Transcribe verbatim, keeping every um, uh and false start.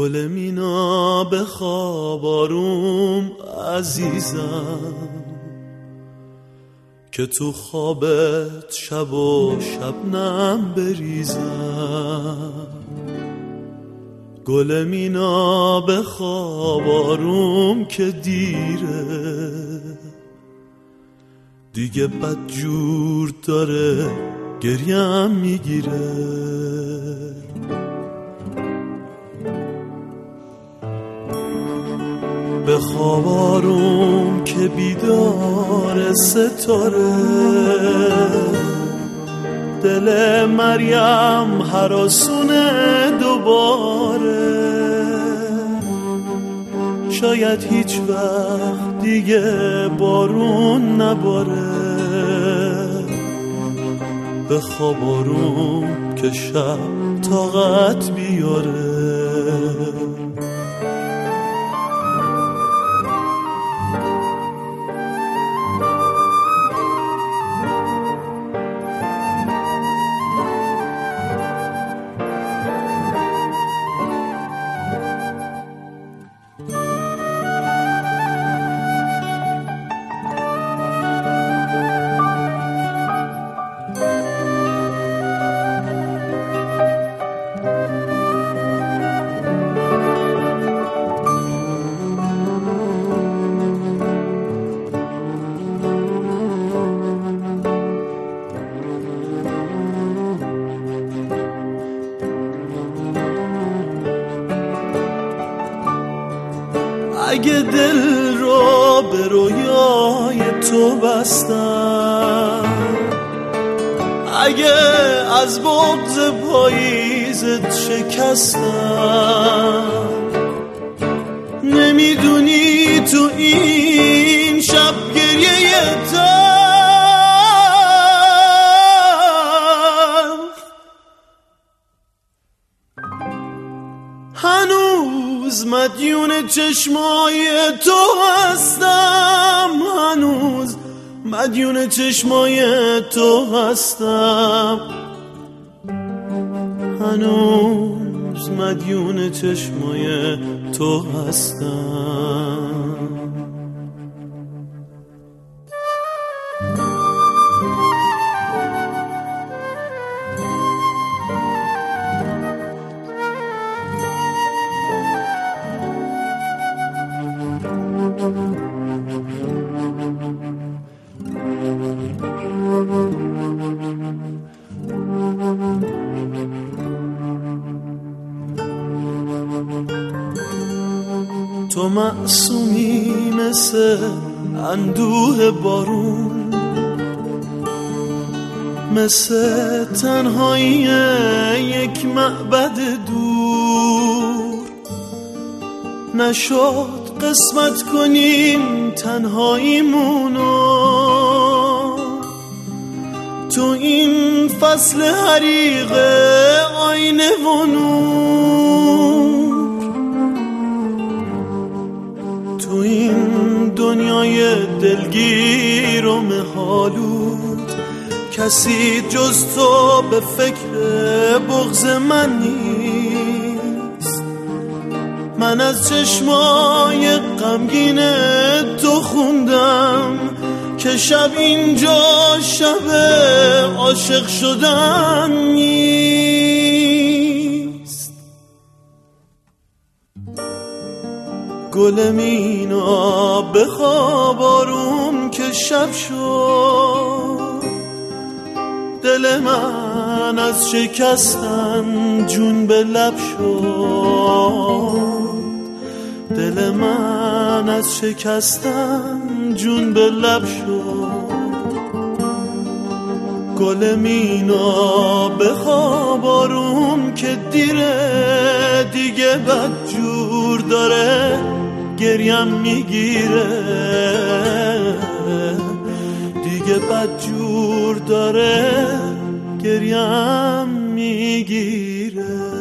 گل مینا بخواب آروم عزیزم، که تو خوابت شب و شبنم بریزم. گل مینا بخواب آروم که دیره، دیگه بدجور داره گریم میگیره. بخواب آروم که بیدار ستاره، دل مریم هراسونه دوباره. شاید هیچ وقت دیگه بارون نباره. بخواب آروم که شب طاقت بیاره. اگه دل رو به رویای تو بستم، اگه از بغض پاییزت شکستم، نمیدونی تو این شب گریه تلخ هنوز مدیون چشمای تو هستم. هنوز مدیون چشمای تو هستم. هنوز مدیون چشمای تو هستم. تو معصومی مثل اندوه بارون، مثل تنهایی یک معبد دور. نشد قسمت کنیم تنهاییمونو تو این فصل حریق آینه و نور. تو این دنیای دلگیر و مه‌آلود کسی جز تو به فکر بغض من نیست. من از چشمای غمگین تو خوندم که شب اینجا شب عاشق شدن نیست. گل مینا بخواب آروم که شب شد. دل من از شکستن جون به لب شد. دل من از شکستن جون به لب شد. گل مینا بخواب آروم که دیره، دیگه بدجور داره گریم میگیره. دیگه بدجور داره گریم میگیره.